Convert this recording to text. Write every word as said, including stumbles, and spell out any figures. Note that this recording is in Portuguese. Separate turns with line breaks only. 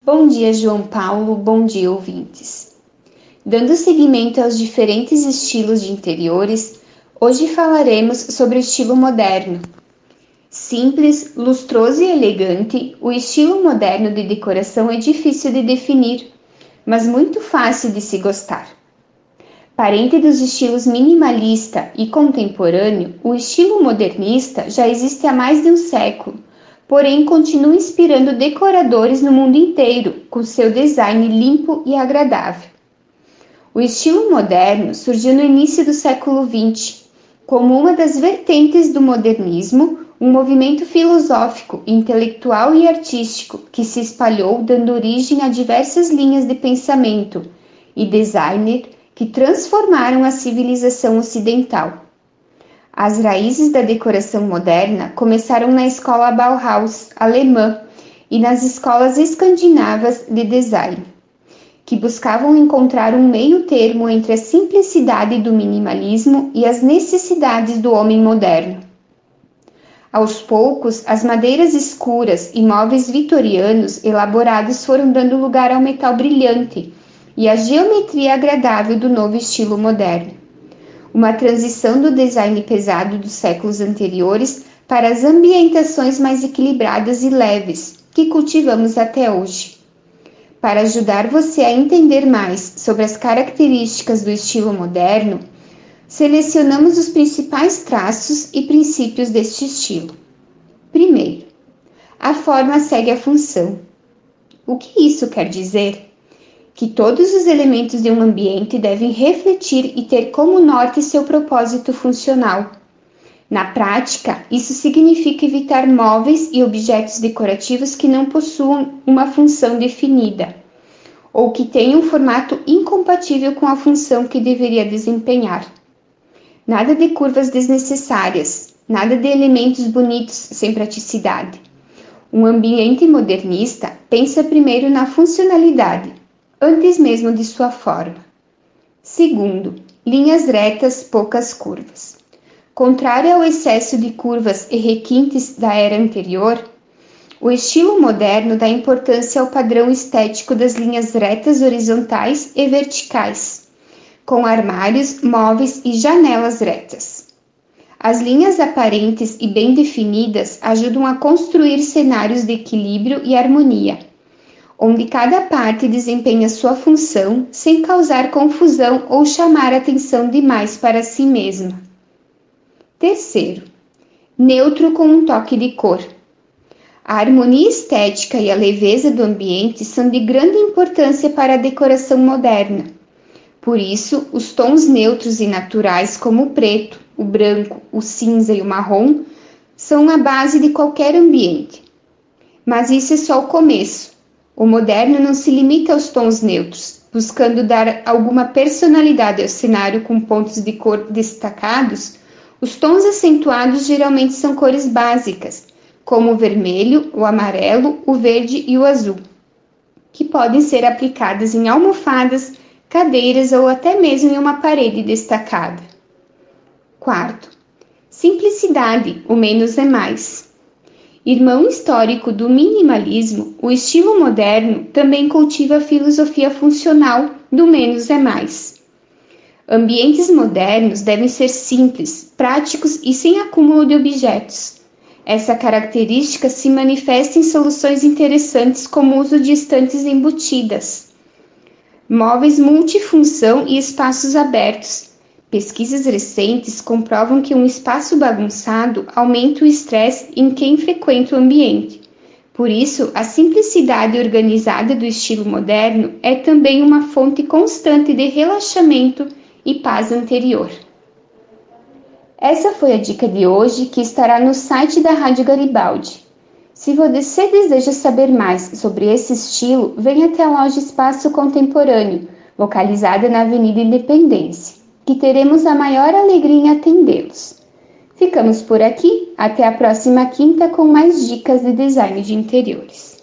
Bom dia, João Paulo. Bom dia, ouvintes. Dando seguimento aos diferentes estilos de interiores, hoje falaremos sobre o estilo moderno. Simples, lustroso e elegante, o estilo moderno de decoração é difícil de definir, mas muito fácil de se gostar. Parente dos estilos minimalista e contemporâneo, o estilo modernista já existe há mais de um século, porém continua inspirando decoradores no mundo inteiro, com seu design limpo e agradável. O estilo moderno surgiu no início do século vinte, como uma das vertentes do modernismo, um movimento filosófico, intelectual e artístico que se espalhou dando origem a diversas linhas de pensamento e designer que transformaram a civilização ocidental. As raízes da decoração moderna começaram na escola Bauhaus alemã e nas escolas escandinavas de design, que buscavam encontrar um meio termo entre a simplicidade do minimalismo e as necessidades do homem moderno. Aos poucos, as madeiras escuras e móveis vitorianos elaborados foram dando lugar ao metal brilhante e à geometria agradável do novo estilo moderno. Uma transição do design pesado dos séculos anteriores para as ambientações mais equilibradas e leves, que cultivamos até hoje. Para ajudar você a entender mais sobre as características do estilo moderno, selecionamos os principais traços e princípios deste estilo. Primeiro, a forma segue a função. O que isso quer dizer? Que todos os elementos de um ambiente devem refletir e ter como norte seu propósito funcional. Na prática, isso significa evitar móveis e objetos decorativos que não possuam uma função definida, ou que tenham um formato incompatível com a função que deveria desempenhar. Nada de curvas desnecessárias, nada de elementos bonitos sem praticidade. Um ambiente modernista pensa primeiro na funcionalidade, antes mesmo de sua forma. Segundo, linhas retas, poucas curvas. Contrário ao excesso de curvas e requintes da era anterior, o estilo moderno dá importância ao padrão estético das linhas retas horizontais e verticais, com armários, móveis e janelas retas. As linhas aparentes e bem definidas ajudam a construir cenários de equilíbrio e harmonia, onde cada parte desempenha sua função sem causar confusão ou chamar atenção demais para si mesma. Terceiro, neutro com um toque de cor. A harmonia estética e a leveza do ambiente são de grande importância para a decoração moderna. Por isso, os tons neutros e naturais como o preto, o branco, o cinza e o marrom são a base de qualquer ambiente. Mas isso é só o começo. O moderno não se limita aos tons neutros, buscando dar alguma personalidade ao cenário com pontos de cor destacados. Os tons acentuados geralmente são cores básicas, como o vermelho, o amarelo, o verde e o azul, que podem ser aplicadas em almofadas, cadeiras ou até mesmo em uma parede destacada. Quarto, simplicidade, o menos é mais. Irmão histórico do minimalismo, o estilo moderno também cultiva a filosofia funcional do menos é mais. Ambientes modernos devem ser simples, práticos e sem acúmulo de objetos. Essa característica se manifesta em soluções interessantes como o uso de estantes embutidas, móveis multifunção e espaços abertos. Pesquisas recentes comprovam que um espaço bagunçado aumenta o estresse em quem frequenta o ambiente. Por isso, a simplicidade organizada do estilo moderno é também uma fonte constante de relaxamento e paz interior. Essa foi a dica de hoje, que estará no site da Rádio Garibaldi. Se você deseja saber mais sobre esse estilo, venha até a loja Espaço Contemporâneo, localizada na Avenida Independência, que teremos a maior alegria em atendê-los. Ficamos por aqui, até a próxima quinta com mais dicas de design de interiores.